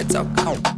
talk.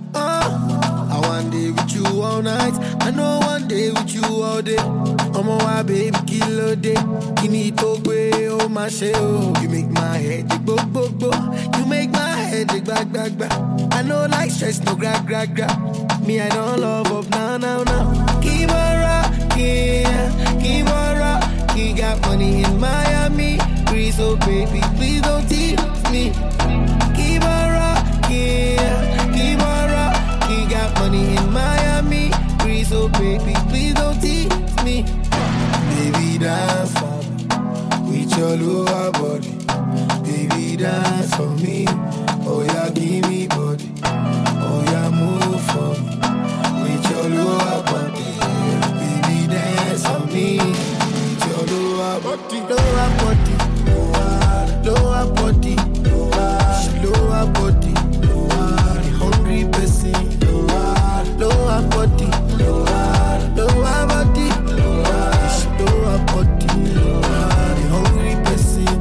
I one day with you all night. I know one day with you all day. I'm a baby kilo day. You need to go, oh my shell. You make my head go, go, go. You make my head back, back, back. I know like stress, no gra, gra, gra. Me, I don't love up, now. Keep on rocking, keep on rocking. Got money in Miami. Please, oh baby, please don't tease me. Keep on rocking, keep on rocking. Got money in Miami. Please, oh baby, please don't tease me. Baby, dance for me with your lower body. Baby, dance for me. Oh yeah, give me body. Oh yeah, move for me with your lower body. Baby, dance for me with your lower body. Lower body, lower body, lower body. The hungry person. Lower body, lower body, lower body. The hungry person.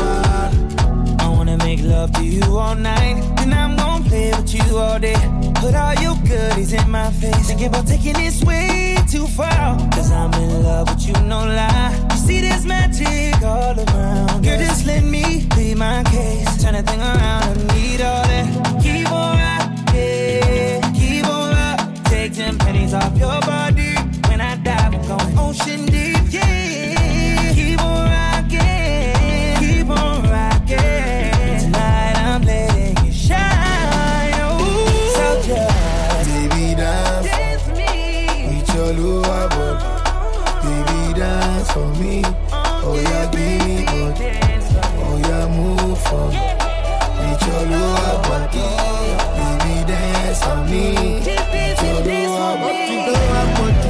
I wanna make love to you all night, and I'm gonna play with you all day. Put all your goodies in my face. Thinking about taking this way too far, cause I'm in love with you, no lie. You see there's magic all around. Girl, just let me be my case. Turn that thing around, I need all that. Keep on rocking, keep on rocking. Take 10 pennies off your body. When I dive, I'm going ocean deep, yeah. Keep on rocking, keep on rocking. Tonight I'm letting you shine, oh. So just baby, dance for me with your lower body. Baby, dance for me. Oh yeah, give me body. Oh yeah, move for me with your lower body. Baby, dance for me with your lower body. Lower body,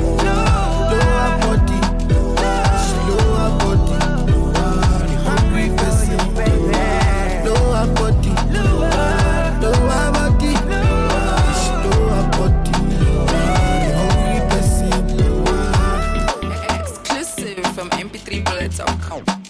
lower body, lower body. The hungry person. Lower body, lower body, lower body. The hungry person. Exclusive from MP3 Bullet Talk.